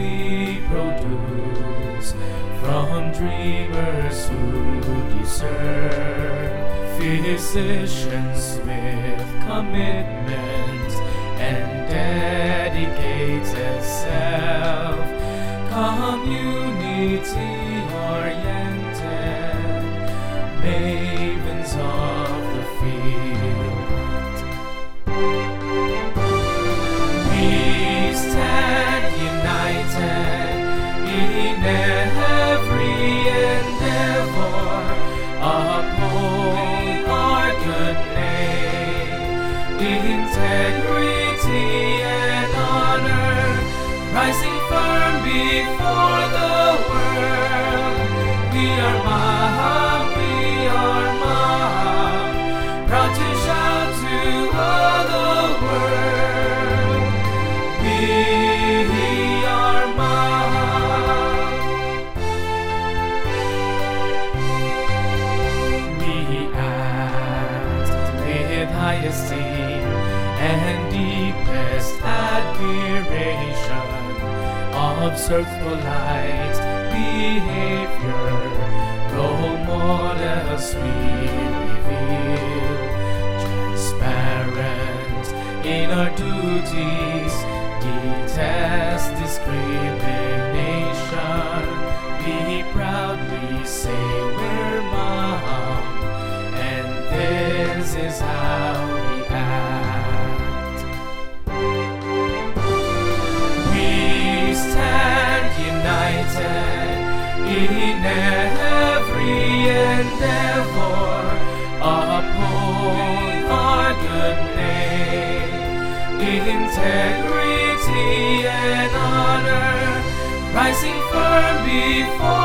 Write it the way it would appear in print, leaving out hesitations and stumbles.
we produce from dreamers who deserve physicians with commitment and dedicated self, community-oriented mavens of the field. We stand united in every endeavor, uphold our good name, integrity and honor, rising firm before the world. We are Maham, proud to shout to all the world. We are Maham. We act with high esteem and deepest admiration, observe polite behavior, role models we reveal, transparent in our duties, detest discrimination. We proudly say we're Maham, and this is how we act. We stand united in every endeavor, uphold our good name, integrity and honor, rising firm before